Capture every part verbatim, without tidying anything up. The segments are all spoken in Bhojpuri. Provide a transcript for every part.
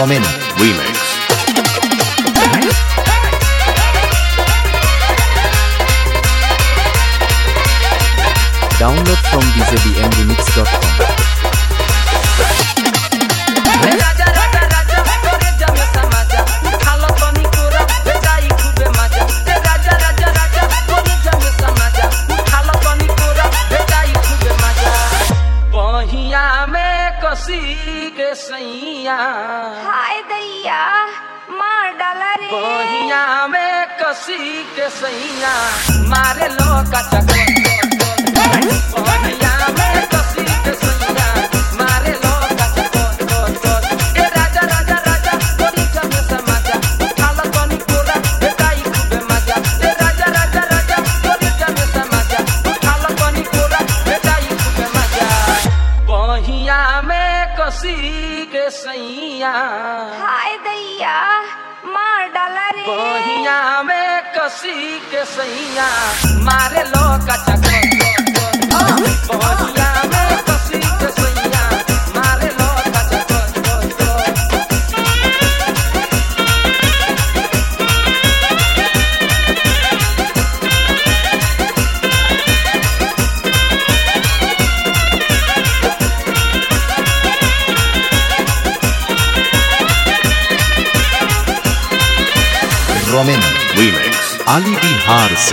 Romin Remix. Download from d j b m remix dot com. हाय दैया मार डाला रे बहिया में कसी के सैया मारे लो का चक्कर बहिया में कसी के सैया मारे लो का चक्कर ए राजा राजा राजा तोरी जमे समाजा उठाला तनी कोरा बेटाई खूबे मजा ए राजा राजा राजा तोरी जमे समाजा उठाला तनी कोरा बेटाई खूबे मजा बहिया में कसी के सैया हाय दैया मार डाला रे बहिया में कसी के सैया मारे लो का चक्कर बहिया में कसी के सैया मारे लो का चक्कर Romin Remix Ali Bihar से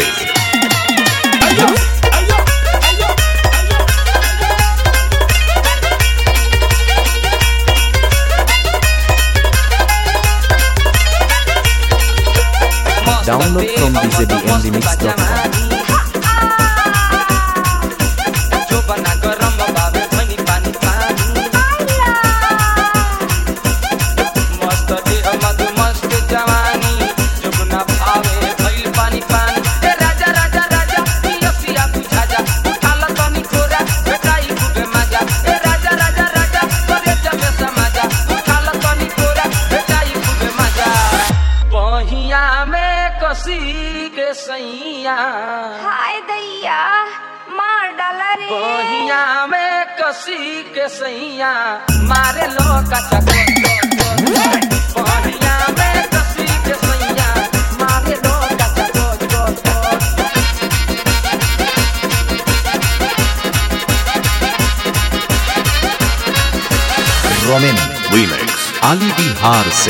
Download from d j b m remix dot com. जो बना गरम बाबे भनी पानी पानी मस्त देह मधु मस्त जवानी जो बना भावे भइल पानी पानी ए राजा राजा राजा पियसिया बुझा जा उठाला तनी कोरा बेटाई खूबे मजा ए राजा राजा राजा करे जमे समाजा उठाला तनी कोरा बेटाई खूबे मजा बहिया में कसी के सैया हाय दैया मार डाला रे बहिया में कसी के सैया मारे लो का चक्कर बहिया में कसी के सैया मारे लो का चक्कर Romin Remix Ali Bihar से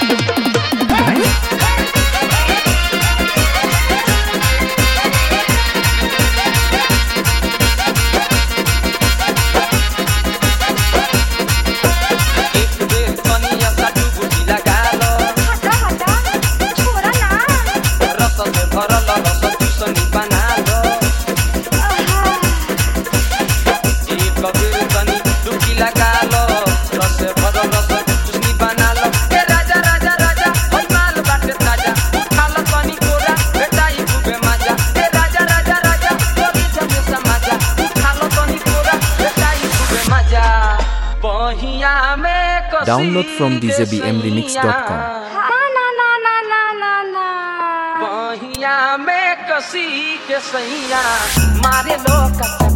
एक बेर कनिया सा डुबकी लगा लो हटा हटा छोरा ना रस से भरल रस चूसनी बना लो एक बेर कनी डुबकी लगा लो रस से भरल रस चूसनी बना लो ए राजा राजा राजा होई माल बाटे ताजा उठाला तनी कोरा बेटाई खूबे मजा ए राजा राजा राजा तोरी जमे समाजा उठाला तनी कोरा बेटाई खूबे मजा बहिया में कसी Download from d j b m remix dot com. ना ना ना ना ना ना ना बहिया में कसी के सैया मारे लो का